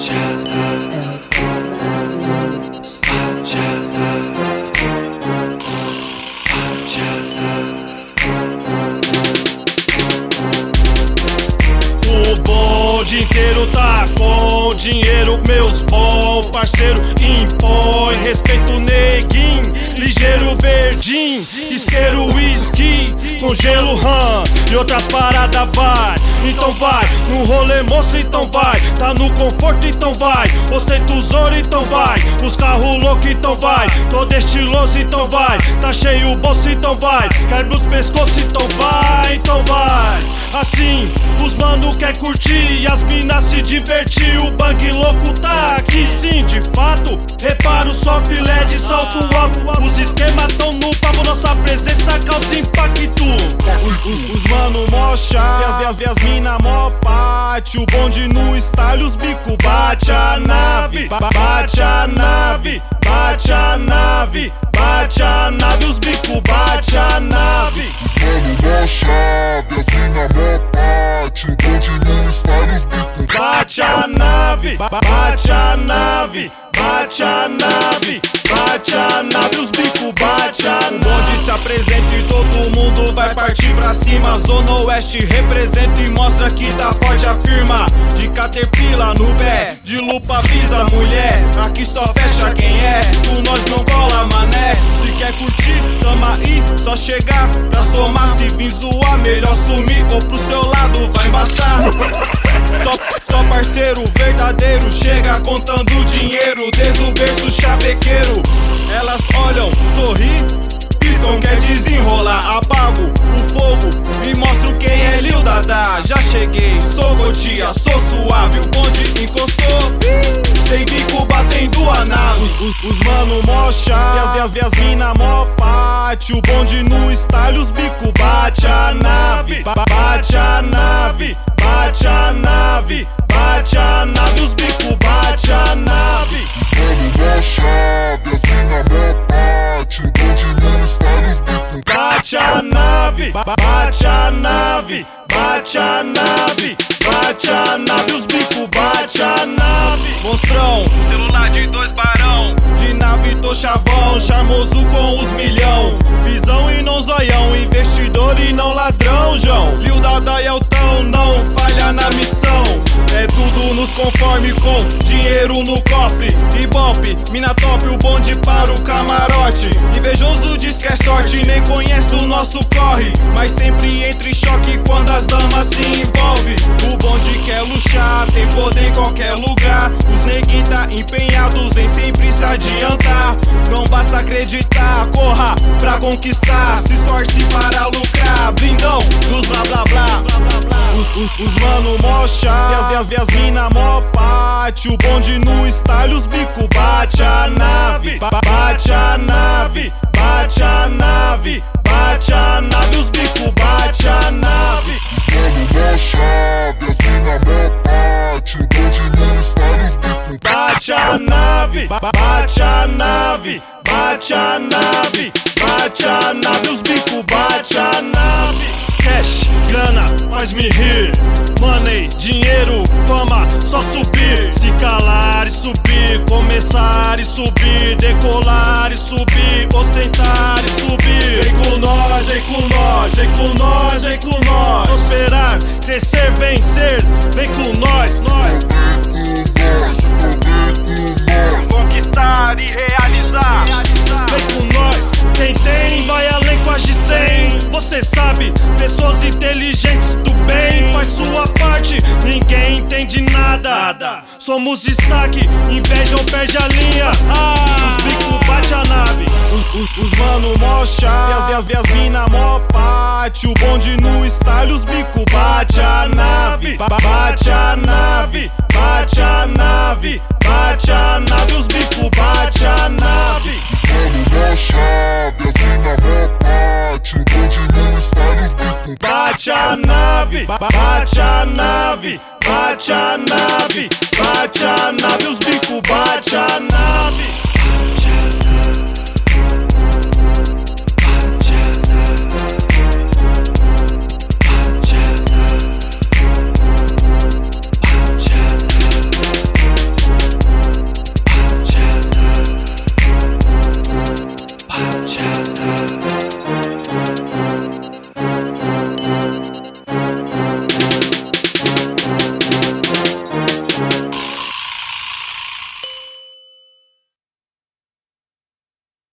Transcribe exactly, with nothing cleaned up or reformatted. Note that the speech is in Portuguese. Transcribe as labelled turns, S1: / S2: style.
S1: bate a nave, bate a nave, bate a nave. O bonde inteiro tá com dinheiro, meus bom parceiro impõe respeito, neguinho, ligeiro, verdinho, isqueiro, whisky, com gelo, ram e outras paradas, vai. Então vai, no rolê moço, então vai. Tá no conforto, então vai. Ostenta os ouro, então vai. Os carros loucos, então vai. Todo estiloso, então vai. Tá cheio o bolso, então vai. Cai nos pescoços, então vai, então vai. Assim, os mano quer curtir e as minas se divertir. O bang louco tá aqui sim, de fato. Reparo só filé de salto alto. Os esquemas tão no papo, nossa presença causa impacto. Os, os, os mano mó chave, as, as, as mina mó pate. O bonde no style, os bico bate a nave, bate a nave, bate a nave, bate a nave, os bico bate a nave.
S2: Os mano mó chave, as mina mó pate. O bonde no style, os bico
S1: bate a nave, bate a nave, bate a nave, bate a nave, os bico bate a nave. O bonde se apresenta e todo mundo vai partir pra cima. Zona Oeste representa e mostra que tá forte, afirma. De Caterpillar no pé, de lupa avisa mulher. Aqui só fecha quem é, com nós não cola mané. Se quer curtir, tamo aí, só chegar pra somar. Se vir zoar, melhor sumir ou pro seu lado vai embaçar. Só, só parceiro verdadeiro chega contando dinheiro. Desde o berço chavequeiro, elas olham, sorri, piscam, quer desenrolar. Apago o fogo e mostro quem é Lil Dada. Já cheguei, sou gotia, sou suave. O bonde encostou, tem bico batendo a nave. Os, os, os mano mó chave, as, as mina mó pate. O bonde no style, os bico bate a nave, bate a nave, bate a nave, bate a nave, os bico bate a nave.
S2: Os mano mó chave, as mina mó pate. O bonde no style, os bico
S1: bate a nave, bate a nave, bate a nave, bate a nave, os bico bate a nave. Monstrão, celular de dois barão, de nave tô chavão, charmoso com os milhão. Visão e não zoião, investidor e não ladrão, João. Lil Dada e Eltão, não falha na missão. É tudo nos conforme com dinheiro no cofre. Ibope, mina top, o bonde para o camarote. Invejoso diz que é sorte, nem conhece o nosso corre. Mas sempre entra em choque quando as damas se envolvem. O bonde quer luxar, tem poder em qualquer lugar. Os neguinhos tá empenhados em sempre se adiantar. Não basta acreditar, corra pra conquistar. Se esforce para lucrar, blindão dos blá blá blá. Os, os, os mano mó chave, as, as mina mó pate. O bonde no style, os bico bate a nave, bate a nave, bate a nave, bate a nave, os bico bate a nave.
S2: Os mano mó chave, as mina mó pate. O bonde no style, os bico
S1: bate a nave, bate a nave, bate a nave, bate a nave, os bico bate a nave. Cash, grana, faz me rir. Money, dinheiro, fama, só subir. Se calar e subir, começar e subir. Decolar e subir, ostentar e subir. Vem com nós, vem com nós, vem com nós, vem com nós. Prosperar, crescer, vencer, vem com nós, nós. Conquistar e realizar, vem com nós. Quem tem vai além com as de cem. Você sabe, pessoas inteligentes do bem. Faz sua parte, ninguém entende nada. Somos destaque, invejam, perde a linha. Ah, os bico bate a nave. Os, os, os mano mó chave, as, as mina mó pate. O bonde no style, os bico bate a nave, bate a nave, bate a nave, bate a nave, os bico bate a nave.
S2: Os mano mó chave, as mina mó pate. O bonde no style, os bico
S1: bate a nave, bate a nave, bate a nave.